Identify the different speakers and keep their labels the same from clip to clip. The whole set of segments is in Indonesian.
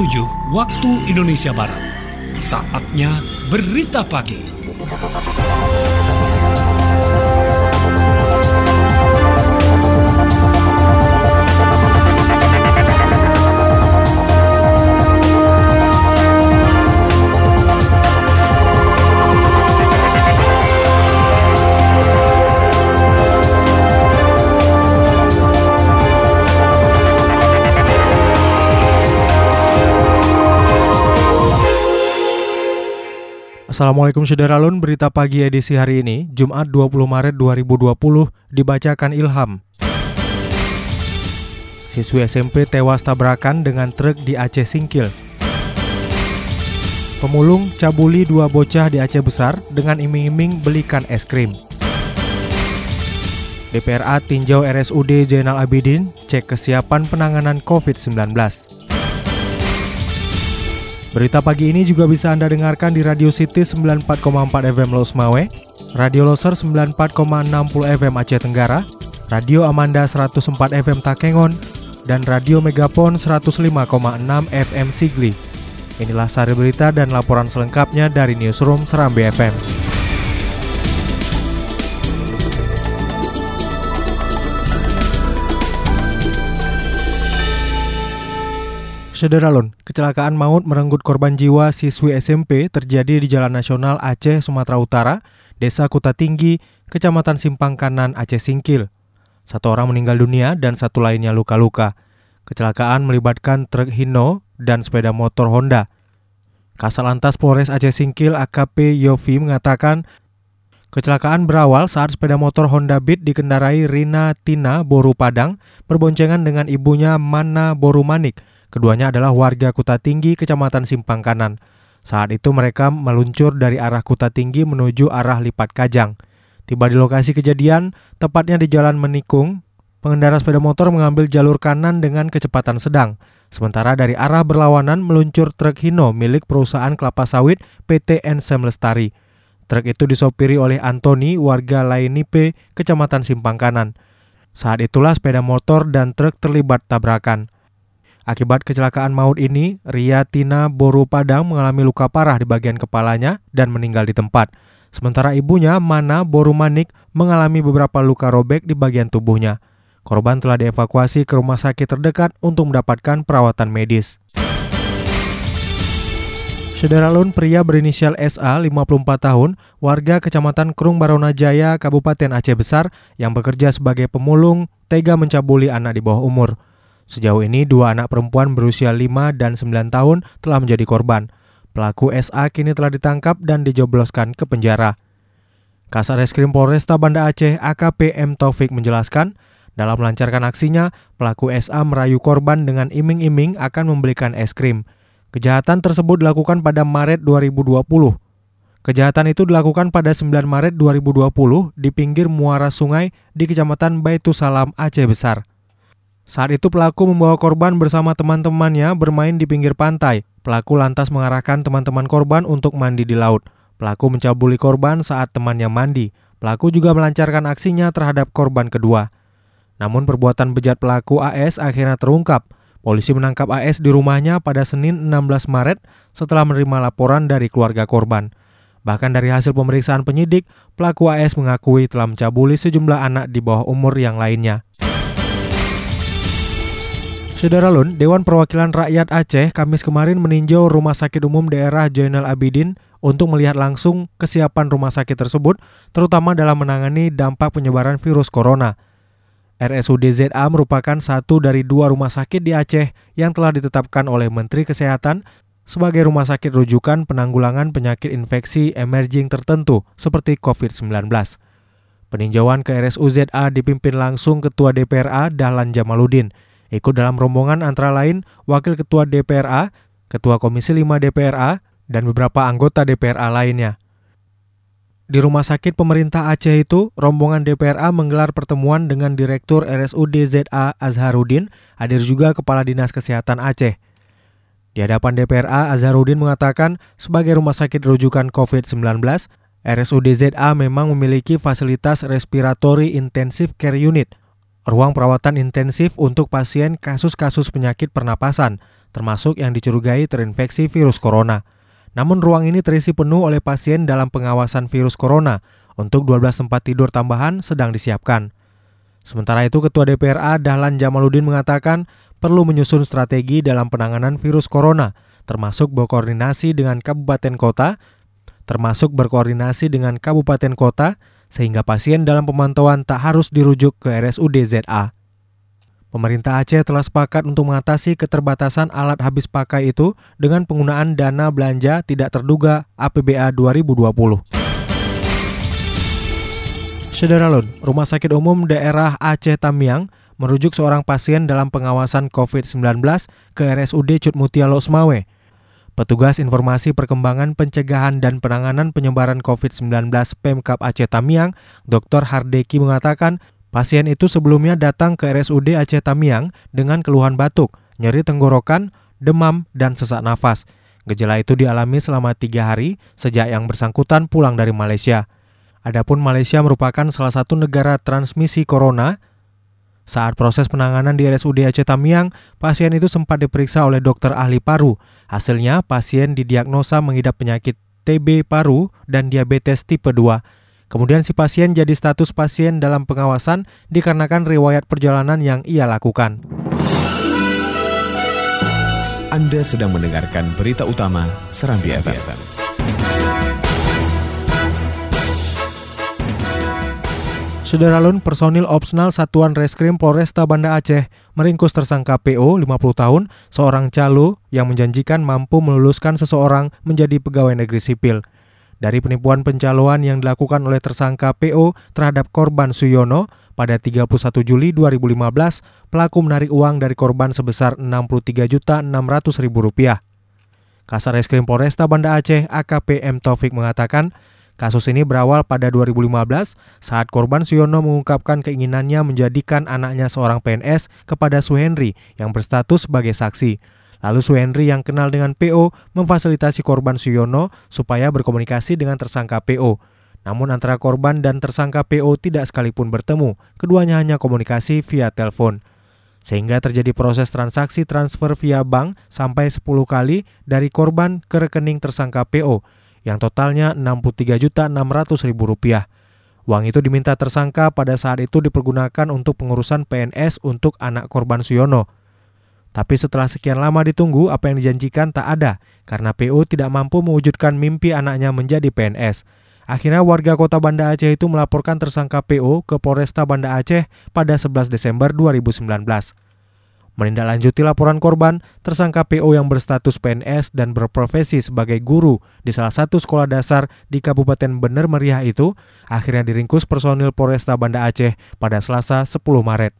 Speaker 1: 7 waktu Indonesia Barat. Saatnya Berita Pagi.
Speaker 2: Assalamualaikum Syederalun, berita pagi edisi hari ini, Jumat 20 Maret 2020, dibacakan Ilham. Siswi SMP tewas tabrakan dengan truk di Aceh Singkil. Pemulung cabuli 2 bocah di Aceh Besar dengan iming-iming belikan es krim. DPRA tinjau RSUD Zainal Abidin, cek kesiapan penanganan COVID-19. Berita pagi ini juga bisa Anda dengarkan di Radio City 94,4 FM Los Mawe, Radio Loser 94,60 FM Aceh Tenggara, Radio Amanda 104 FM Takengon, dan Radio Megapon 105,6 FM Sigli. Inilah sari berita dan laporan selengkapnya dari Newsroom Serambi FM. Syederalun, kecelakaan maut merenggut korban jiwa siswi SMP terjadi di Jalan Nasional Aceh, Sumatera Utara, Desa Kuta Tinggi, Kecamatan Simpang Kanan, Aceh Singkil. 1 orang meninggal dunia dan 1 lainnya luka-luka. Kecelakaan melibatkan truk Hino dan sepeda motor Honda. Kasalantas Polres Aceh Singkil AKP Yofi mengatakan, kecelakaan berawal saat sepeda motor Honda Beat dikendarai Rina Tina Boru Padang berboncengan dengan ibunya Mana Boru Manik. Keduanya adalah warga Kuta Tinggi, Kecamatan Simpang Kanan. Saat itu mereka meluncur dari arah Kuta Tinggi menuju arah Lipat Kajang. Tiba di lokasi kejadian, tepatnya di Jalan Menikung, pengendara sepeda motor mengambil jalur kanan dengan kecepatan sedang. Sementara dari arah berlawanan meluncur truk Hino milik perusahaan kelapa sawit PT Ensem Lestari. Truk itu disopiri oleh Antoni, warga Lainipe, Kecamatan Simpang Kanan. Saat itulah sepeda motor dan truk terlibat tabrakan. Akibat kecelakaan maut ini, Ria Tina Boru Padang mengalami luka parah di bagian kepalanya dan meninggal di tempat. Sementara ibunya, Mana Boru Manik, mengalami beberapa luka robek di bagian tubuhnya. Korban telah dievakuasi ke rumah sakit terdekat untuk mendapatkan perawatan medis. Syederalun, pria berinisial SA, 54 tahun, warga Kecamatan Krung Barona Jaya, Kabupaten Aceh Besar, yang bekerja sebagai pemulung, tega mencabuli anak di bawah umur. Sejauh ini 2 anak perempuan berusia 5 dan 9 tahun telah menjadi korban. Pelaku SA kini telah ditangkap dan dijebloskan ke penjara. Kasarreskrim Polresta Banda Aceh AKP M Taufik menjelaskan, dalam melancarkan aksinya, pelaku SA merayu korban dengan iming-iming akan membelikan es krim. Kejahatan tersebut dilakukan pada Maret 2020. Kejahatan itu dilakukan pada 9 Maret 2020 di pinggir muara sungai di Kecamatan Baitusalam, Aceh Besar. Saat itu pelaku membawa korban bersama teman-temannya bermain di pinggir pantai. Pelaku lantas mengarahkan teman-teman korban untuk mandi di laut. Pelaku mencabuli korban saat temannya mandi. Pelaku juga melancarkan aksinya terhadap korban kedua. Namun perbuatan bejat pelaku AS akhirnya terungkap. Polisi menangkap AS di rumahnya pada Senin 16 Maret setelah menerima laporan dari keluarga korban. Bahkan dari hasil pemeriksaan penyidik, pelaku AS mengakui telah mencabuli sejumlah anak di bawah umur yang lainnya. Syederalun, Dewan Perwakilan Rakyat Aceh Kamis kemarin meninjau Rumah Sakit Umum Daerah Zainal Abidin untuk melihat langsung kesiapan rumah sakit tersebut, terutama dalam menangani dampak penyebaran virus corona. RSUD ZA merupakan satu dari 2 rumah sakit di Aceh yang telah ditetapkan oleh Menteri Kesehatan sebagai rumah sakit rujukan penanggulangan penyakit infeksi emerging tertentu seperti COVID-19. Peninjauan ke RSUD ZA dipimpin langsung Ketua DPRA Dahlan Jamaluddin. Ikut dalam rombongan antara lain Wakil Ketua DPRA, Ketua Komisi 5 DPRA, dan beberapa anggota DPRA lainnya. Di Rumah Sakit Pemerintah Aceh itu, rombongan DPRA menggelar pertemuan dengan Direktur RSUD ZA Azharuddin, hadir juga Kepala Dinas Kesehatan Aceh. Di hadapan DPRA, Azharuddin mengatakan sebagai rumah sakit rujukan COVID-19, RSUD ZA memang memiliki fasilitas Respiratory Intensive Care Unit, ruang perawatan intensif untuk pasien kasus-kasus penyakit pernapasan, termasuk yang dicurigai terinfeksi virus corona. Namun ruang ini terisi penuh oleh pasien dalam pengawasan virus corona. Untuk 12 tempat tidur tambahan sedang disiapkan. Sementara itu, Ketua DPRA Dahlan Jamaluddin mengatakan perlu menyusun strategi dalam penanganan virus corona, termasuk berkoordinasi dengan kabupaten kota, sehingga pasien dalam pemantauan tak harus dirujuk ke RSUD ZA. Pemerintah Aceh telah sepakat untuk mengatasi keterbatasan alat habis pakai itu dengan penggunaan dana belanja tidak terduga APBA 2020. Sederalun, Rumah Sakit Umum Daerah Aceh Tamiang merujuk seorang pasien dalam pengawasan COVID-19 ke RSUD Cutmutia Losmawe. Petugas Informasi Perkembangan Pencegahan dan Penanganan Penyebaran COVID-19 Pemkab Aceh Tamiang, Dr. Hardeki mengatakan pasien itu sebelumnya datang ke RSUD Aceh Tamiang dengan keluhan batuk, nyeri tenggorokan, demam, dan sesak nafas. Gejala itu dialami selama 3 hari sejak yang bersangkutan pulang dari Malaysia. Adapun Malaysia merupakan salah satu negara transmisi corona. Saat proses penanganan di RSUD Aceh Tamiang, pasien itu sempat diperiksa oleh dokter ahli paru. Hasilnya, pasien didiagnosa mengidap penyakit TB paru dan diabetes tipe 2. Kemudian si pasien jadi status pasien dalam pengawasan dikarenakan riwayat perjalanan yang ia lakukan.
Speaker 3: Anda sedang mendengarkan berita utama Serambi FM.
Speaker 2: Sederalun, personil opsional Satuan Reskrim Polresta Banda Aceh meringkus tersangka PO 50 tahun, seorang calo yang menjanjikan mampu meluluskan seseorang menjadi pegawai negeri sipil. Dari penipuan pencaloan yang dilakukan oleh tersangka PO terhadap korban Suyono pada 31 Juli 2015, pelaku menarik uang dari korban sebesar Rp63.600.000. Kasar Reskrim Polresta Banda Aceh AKP M. Taufik mengatakan, kasus ini berawal pada 2015 saat korban Suyono mengungkapkan keinginannya menjadikan anaknya seorang PNS kepada Suhendri yang berstatus sebagai saksi. Lalu Suhendri yang kenal dengan PO memfasilitasi korban Suyono supaya berkomunikasi dengan tersangka PO. Namun antara korban dan tersangka PO tidak sekalipun bertemu, keduanya hanya komunikasi via telepon. Sehingga terjadi proses transaksi transfer via bank sampai 10 kali dari korban ke rekening tersangka PO. Yang totalnya Rp63.600.000. Uang itu diminta tersangka pada saat itu dipergunakan untuk pengurusan PNS untuk anak korban Suyono. Tapi setelah sekian lama ditunggu, apa yang dijanjikan tak ada, karena PO tidak mampu mewujudkan mimpi anaknya menjadi PNS. Akhirnya warga kota Banda Aceh itu melaporkan tersangka PO ke Polresta Banda Aceh pada 11 Desember 2019. Menindaklanjuti laporan korban, tersangka PO yang berstatus PNS dan berprofesi sebagai guru di salah satu sekolah dasar di Kabupaten Bener Meriah itu akhirnya diringkus personil Polresta Banda Aceh pada Selasa 10 Maret.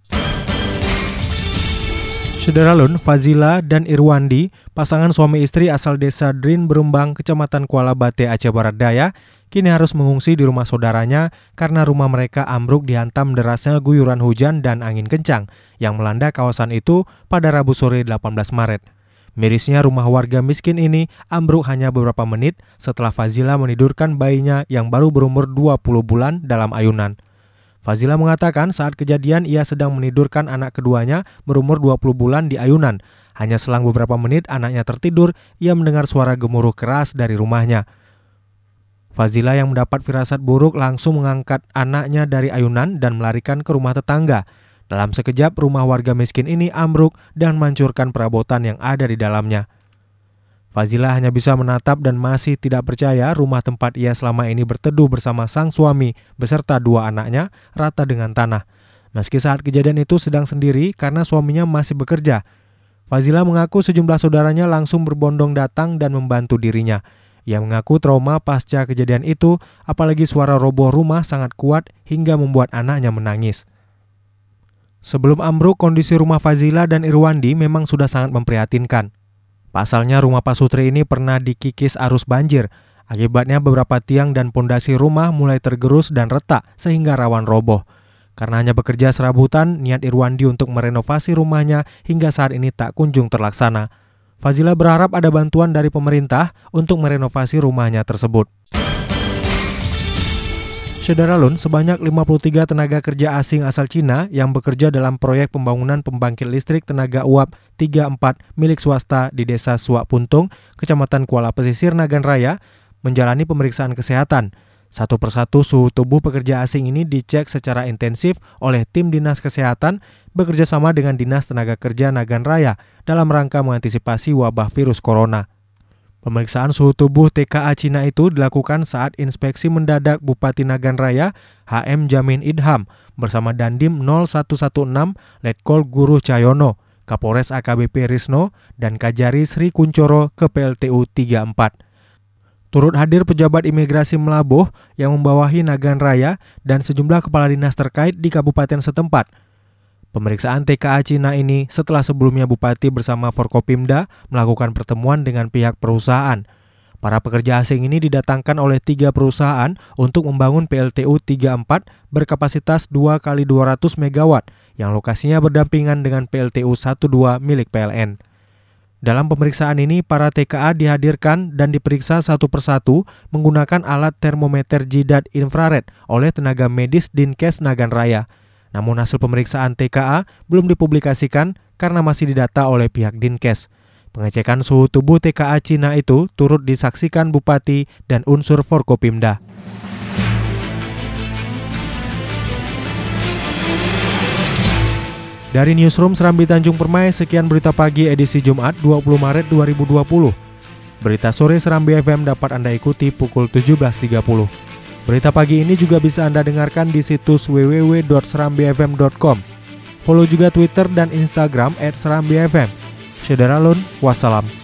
Speaker 2: Sederalun, Fazila dan Irwandi, pasangan suami istri asal desa Drin Berumbang, Kecamatan Kuala Bate, Aceh Barat Daya, kini harus mengungsi di rumah saudaranya karena rumah mereka ambruk dihantam derasnya guyuran hujan dan angin kencang yang melanda kawasan itu pada Rabu sore 18 Maret. Mirisnya rumah warga miskin ini ambruk hanya beberapa menit setelah Fazila menidurkan bayinya yang baru berumur 20 bulan dalam ayunan. Fazila mengatakan saat kejadian ia sedang menidurkan anak keduanya berumur 20 bulan di ayunan. Hanya selang beberapa menit anaknya tertidur, ia mendengar suara gemuruh keras dari rumahnya. Fazila yang mendapat firasat buruk langsung mengangkat anaknya dari ayunan dan melarikan ke rumah tetangga. Dalam sekejap, rumah warga miskin ini ambruk dan menghancurkan perabotan yang ada di dalamnya. Fazila hanya bisa menatap dan masih tidak percaya rumah tempat ia selama ini berteduh bersama sang suami beserta 2 anaknya rata dengan tanah. Meski saat kejadian itu sedang sendiri karena suaminya masih bekerja. Fazila mengaku sejumlah saudaranya langsung berbondong datang dan membantu dirinya. Ia mengaku trauma pasca kejadian itu, apalagi suara roboh rumah sangat kuat hingga membuat anaknya menangis. Sebelum ambruk, kondisi rumah Fazila dan Irwandi memang sudah sangat memprihatinkan. Pasalnya rumah Pak Sutri ini pernah dikikis arus banjir. Akibatnya beberapa tiang dan pondasi rumah mulai tergerus dan retak sehingga rawan roboh. Karena hanya bekerja serabutan, niat Irwandi untuk merenovasi rumahnya hingga saat ini tak kunjung terlaksana. Fazila berharap ada bantuan dari pemerintah untuk merenovasi rumahnya tersebut. Syederalun, sebanyak 53 tenaga kerja asing asal Cina yang bekerja dalam proyek pembangunan pembangkit listrik tenaga uap 34 milik swasta di Desa Suak Puntung, Kecamatan Kuala Pesisir, Nagan Raya, menjalani pemeriksaan kesehatan. Satu persatu suhu tubuh pekerja asing ini dicek secara intensif oleh tim Dinas Kesehatan bekerja sama dengan Dinas Tenaga Kerja Nagan Raya dalam rangka mengantisipasi wabah virus corona. Pemeriksaan suhu tubuh TKA Cina itu dilakukan saat inspeksi mendadak Bupati Nagan Raya HM Jamin Idham bersama Dandim 0116 Letkol Guru Cahyono, Kapolres AKBP Risno, dan Kajari Sri Kuncoro ke PLTU 34. Turut hadir pejabat imigrasi Melaboh yang membawahi Nagan Raya dan sejumlah kepala dinas terkait di kabupaten setempat. Pemeriksaan TKA Cina ini setelah sebelumnya Bupati bersama Forkopimda melakukan pertemuan dengan pihak perusahaan. Para pekerja asing ini didatangkan oleh 3 perusahaan untuk membangun PLTU 34 berkapasitas 2x200 MW yang lokasinya berdampingan dengan PLTU 12 milik PLN. Dalam pemeriksaan ini, para TKA dihadirkan dan diperiksa satu persatu menggunakan alat termometer jidat infrared oleh tenaga medis Dinkes Nagan Raya. Namun hasil pemeriksaan TKA belum dipublikasikan karena masih didata oleh pihak Dinkes. Pengecekan suhu tubuh TKA Cina itu turut disaksikan Bupati dan unsur Forkopimda. Dari Newsroom Serambi Tanjung Permai, sekian berita pagi edisi Jumat 20 Maret 2020. Berita sore Serambi FM dapat Anda ikuti pukul 17.30. Berita pagi ini juga bisa Anda dengarkan di situs www.serambifm.com. Follow juga Twitter dan Instagram @serambifm. Syederalun, wassalam.